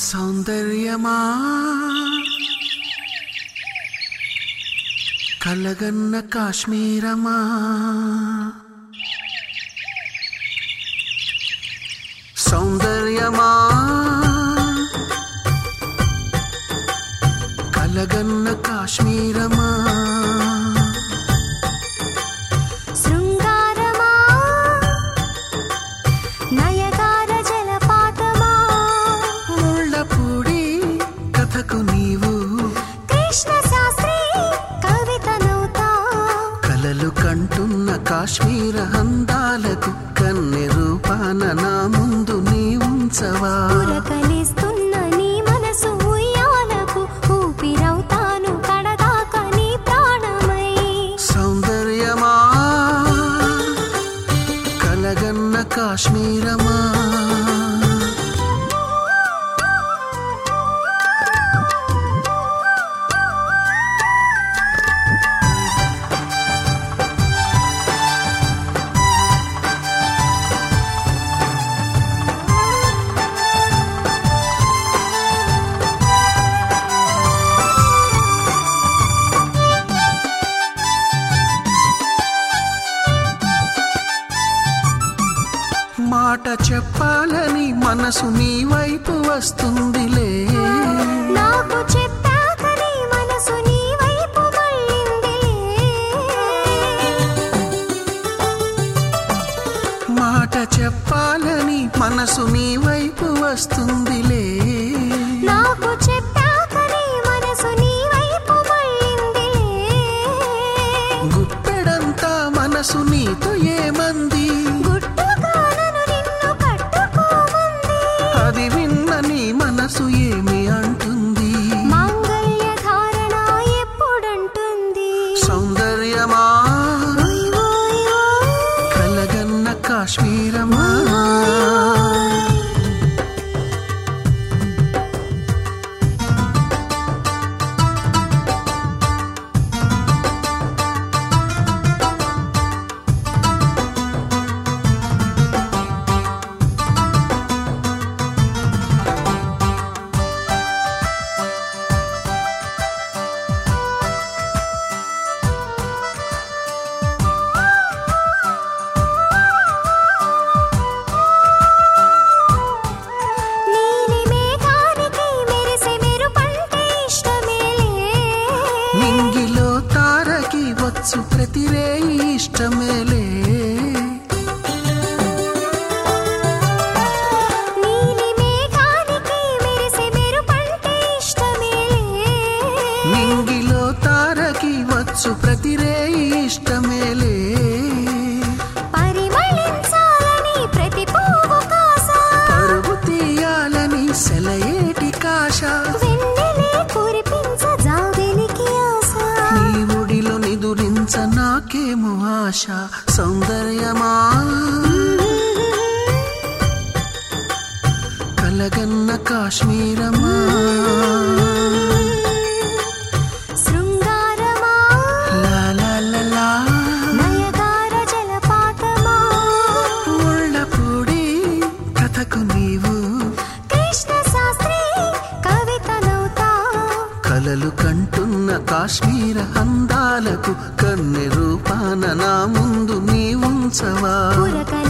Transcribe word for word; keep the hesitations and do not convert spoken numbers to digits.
సౌందర్యమా కలగన్న కాశ్మీరమా సౌందర్యమా కలగన్న కాశ్మీరమా శృంగారమా నయగార జలపాతమా ముళ్ళపూడి కథకు నీవు కృష్ణ శాస్త్రి కవితనవుతా కలలు కంటున్న కాశ్మీర అందాలకు కన్నె రూపాన నా ముందు నీ ఉంచవా పురకలిస్తున్న నీ మనసు ఉయ్యాలకు ఊపిరవుతాను కడదాక నీ ప్రాణమై సౌందర్యమా కలగన్న కాశ్మీరమా మాట చెప్పాలని మనసు నీ వైపు వస్తుందిలే నాకు చెప్పాక నీ మనసు నీ వైపు మళ్ళిందిలే మాట చెప్పాలని మనసు నీ వైపు వస్తుందిలే నాకు చెప్పాక నీ మనసు నీ వైపు మళ్ళిందిలే గుప్పెడంతా మనసు నీతో ఏమంది గుట్టుగానను నిన్ను కట్టుకోమంది అది విన్న నీ మనసు ఏమి అంటుంది మాంగళ్య ధారణ ఎప్పుడంటుంది సౌందర్యమా ఓయ్ ఓయ్ ఓయ్ కలగన్న కాశ్మీరమా నీలి మేఘానికి మెరిసే మెరుపంటే ఇష్టమేలే నింగిలో తారకి వచ్చు ప్రతిరే ఇష్టమేలే నీలి మేఘానికి మెరిసే మెరుపంటే ఇష్టమేలే నింగిలో తారకి వచ్చు ప్రతిరే ఇష్టమేలే పరిమళించాలని ప్రతి పువ్వు కాస పరుగు తీయాలని సెలయేటి కాశ వెన్నెలే కురిపించ జాబిలికి ఆశ నీ ఒడిలో నిదురించ నాకేమో ఆశ సౌందర్యమా కలగన్న కాశ్మీరమా శృంగారమా లా లా లా లా నయగార జలపాతమా ముళ్ళపూడి కథకు నీవు కృష్ణ శాస్త్రి కవితనవుతా కలలు కంటున్న కాశ్మీర అందాలకు కన్నె రూపాన నా ముందు నీ ఉంచవా పురకలి